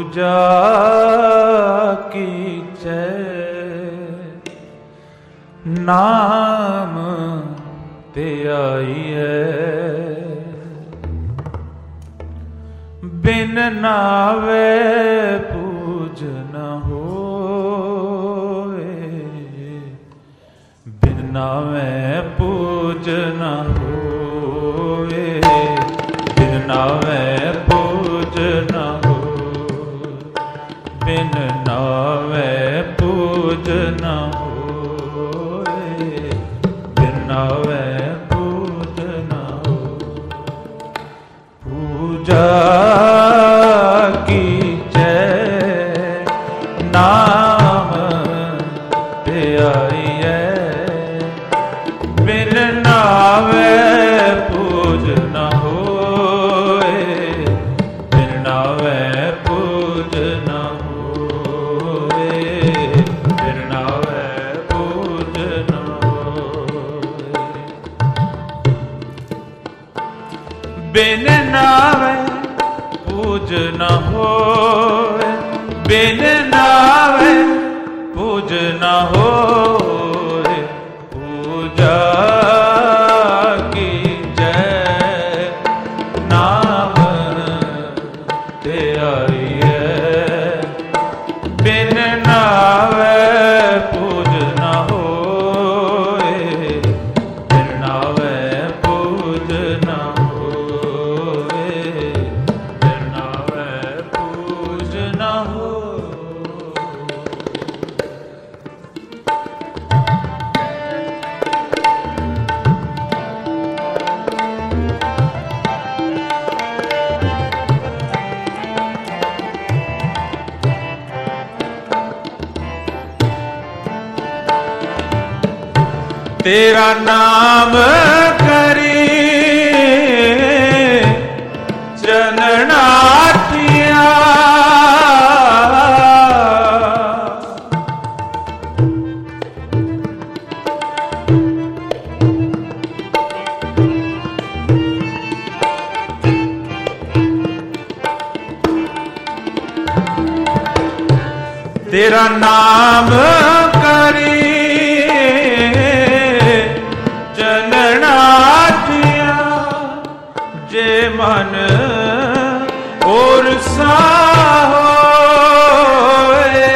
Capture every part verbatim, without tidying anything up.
पूजा कीचै नाम ते आईए, बिन नावे पूज न होए, बिन नावे पूज न होए, बिन नावे पूज न होए, बिन नावे पूज न होए, बिन नावे पूज न होए। पूजा कीचै नाम ते आईए, बिन नावे पूज न होए, बिन नावे पूज न होए, बिन नावे पूज न होए। बिन नावे पूज न होए, बिन नावे पूज न होए, पूजा कीचै नाम ते आईए, बिन नावे पूज न होए, बिन नावे पूज न होए, बिन नावे पूज न होए। तेरा नाम करी चरणार्थिया, तेरा नाम करी चरणार्थिया, जे मन और सा होए,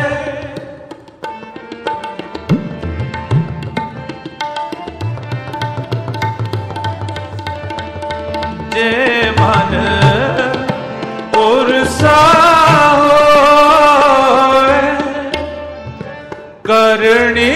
जे मन और सा होए, करणी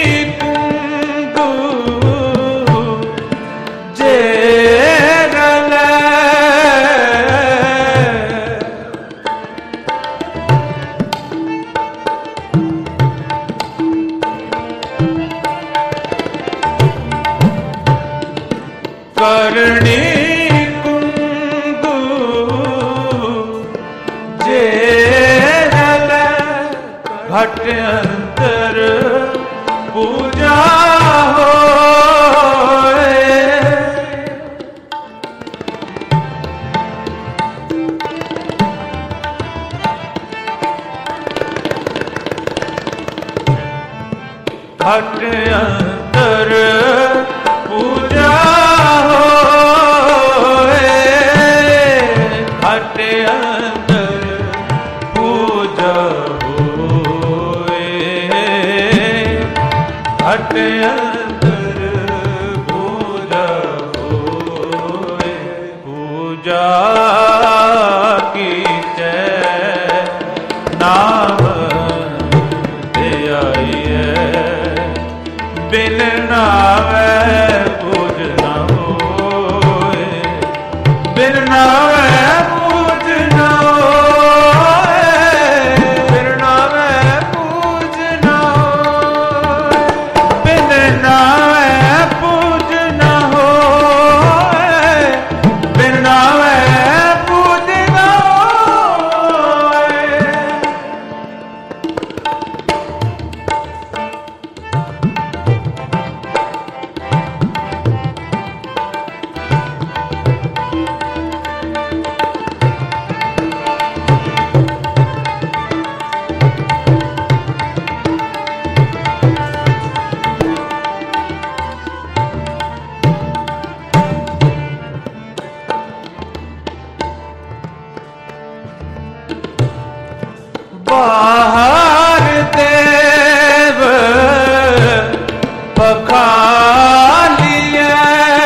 करणी कुंदु जे रल घट अंतर पूजा होए, घट अंतर पूजा होए, घट अंतर पूजा होए, घट अंतर पूजा होए। पूजा कीचै नाम ते आईए, बिन नावे पूज न होए, बिन नावे पूज न होए, बिन नावे पूज न होए, बिन बाहर देव पखालिए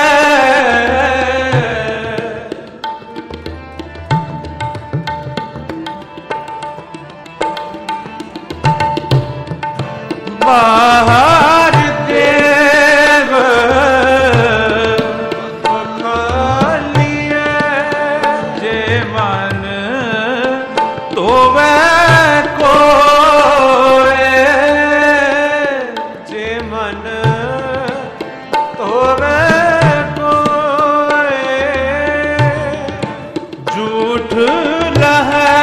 बाहर देव पखालिए जे मन तो वह कोए जे मन तो वह कोए झूठ लहे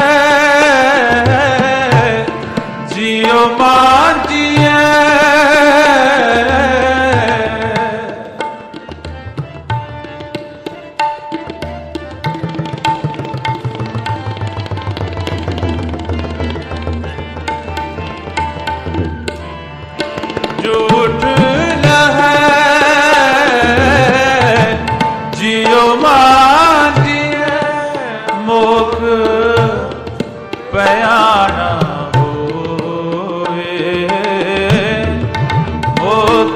जियो मान जिए झूठ लहे जियो मान जिए मुख पयाना होए मुख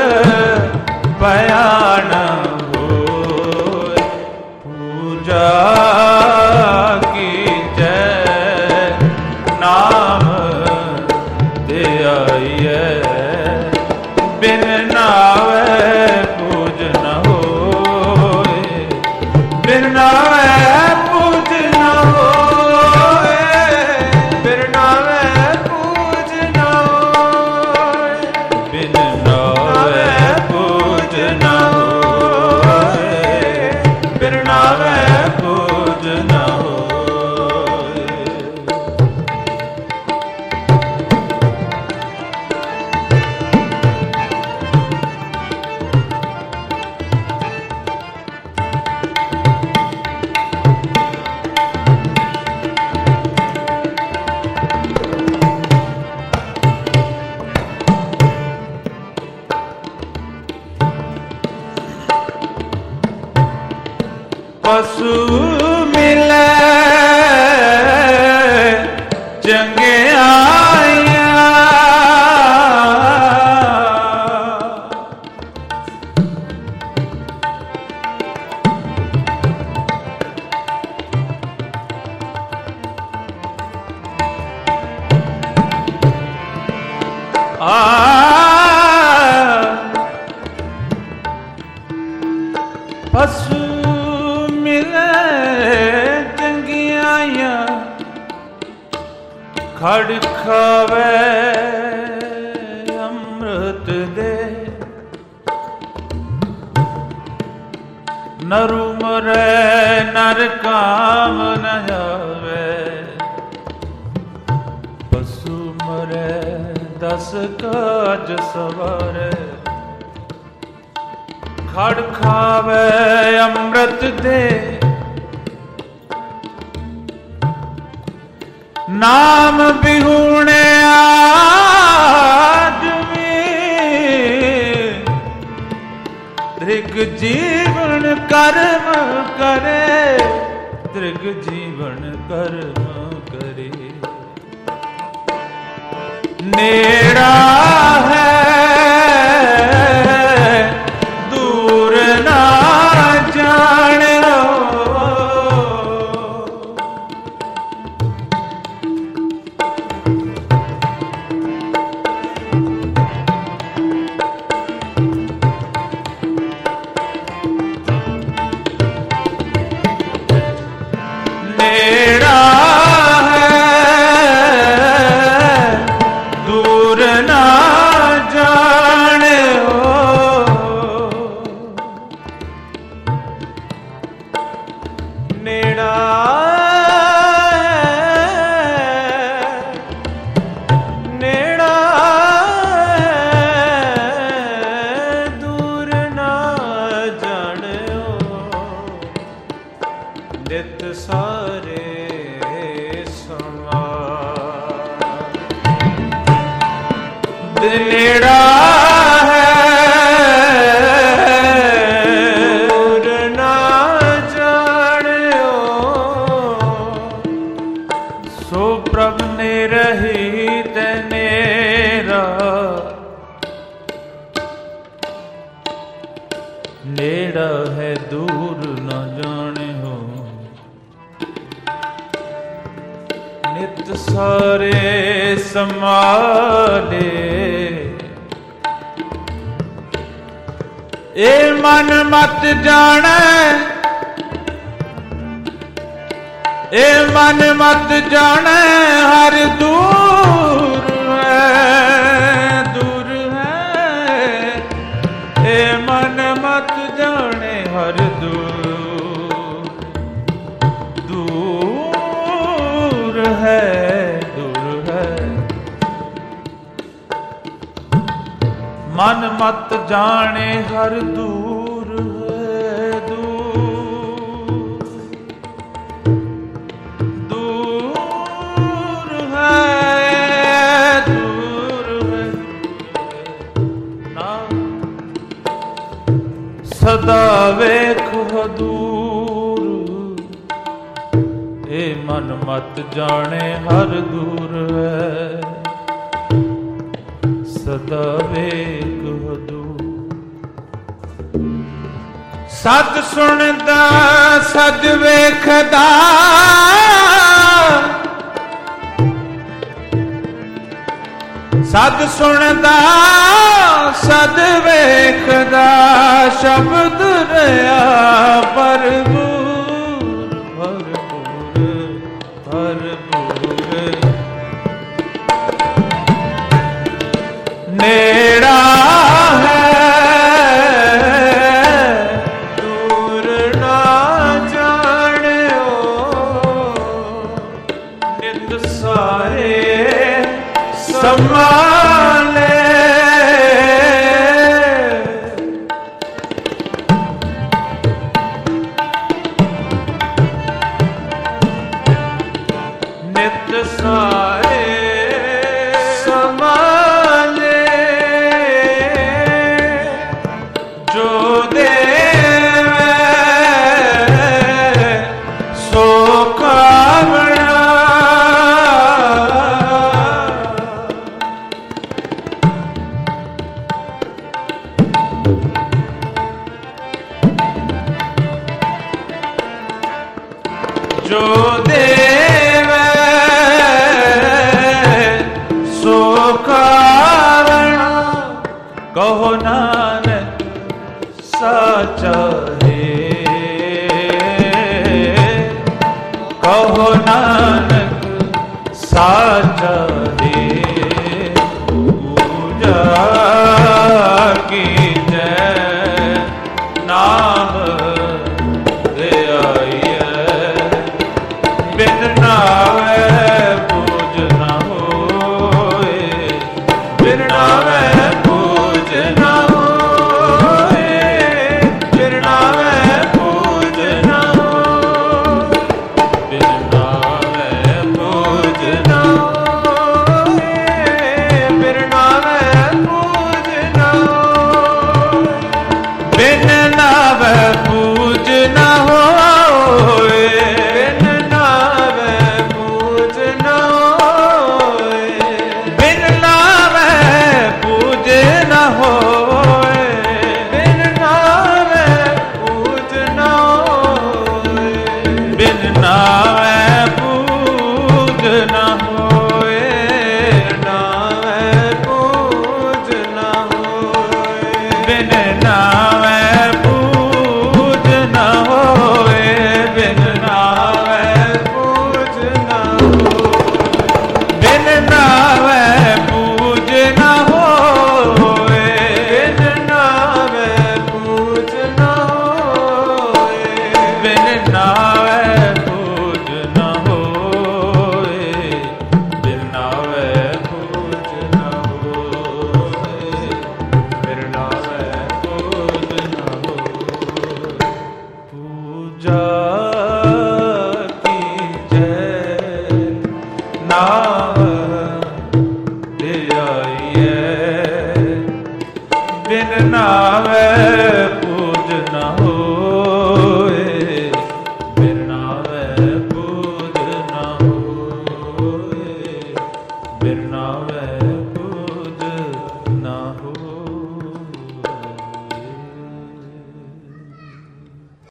पयाना होए पूजा की जय नाम दे आइए बिन नावे पूज न होए बिन नावे पूज न होए बिन नावे पूज न होए बिन नावे पूज न होए बिन नावे पूज न होए पशु मिले चंगे आया आ पशु खड़ खावे अमृत दे नरु मरे नर काम न जावे पशु मरे दस काज सवारे खड़ खावे अमृत दे नाम बिहुणे आदमी दृग जीवन कर्म करे दृग जीवन कर्म करे नेड़ा है दूर ना जाने नेड़ा है दूर ना जानियो सो प्रभ ने रहित नेरा, नेड़ा है दूर न जाने हो। नित सारे समाले, ए मन मत जाने, ए मन मत जाने हर दूर है, दूर है। ए मन मत जाने हर दूर, दूर है, दूर है। मन मत जाने हर दूर है, दूर, दूर है, दूर है ना। सदा वेखो दूर, ए मन मत जाने हर दूर है। सदा वेखो दूर, सत सुनदा सद वेखदा, सद सुनदा सद वेखदा, शब्द रहा भरपूर, भरपूर, भरपूर। नेड़ा है दूर ना जानियो, नित सारे संभाले। नित सारे संभाले, जो देवे सो कामना। जो देवे सो कारणा, कहो नानक साचा है, कहो नानक साचा है। पूजा की जय नाम दे आई है, बिन नावे पूज न होए, बिन नावे पूज न होए, बिन नावे पूज न होए, बिन नावे पूज न होए, बिन नावे पूज न होए, बिन नावे पूज न होए, बिन नावे पूज न होए, बिन नावे पूज न होए, बिन नावे पूज न होए, बिन नावे पूज न होए, नावे पूज न होए, बिन नावे पूज न होए, बिन नावे पूज न होए, बिन नावे पूज न होए, बिन नावे पूज न होए, बिन नावे पूज न होए, बिन नावे पूज न होए, बिन नावे पूज न होए। पूजा की जय नाम दे आई है, बिन नावे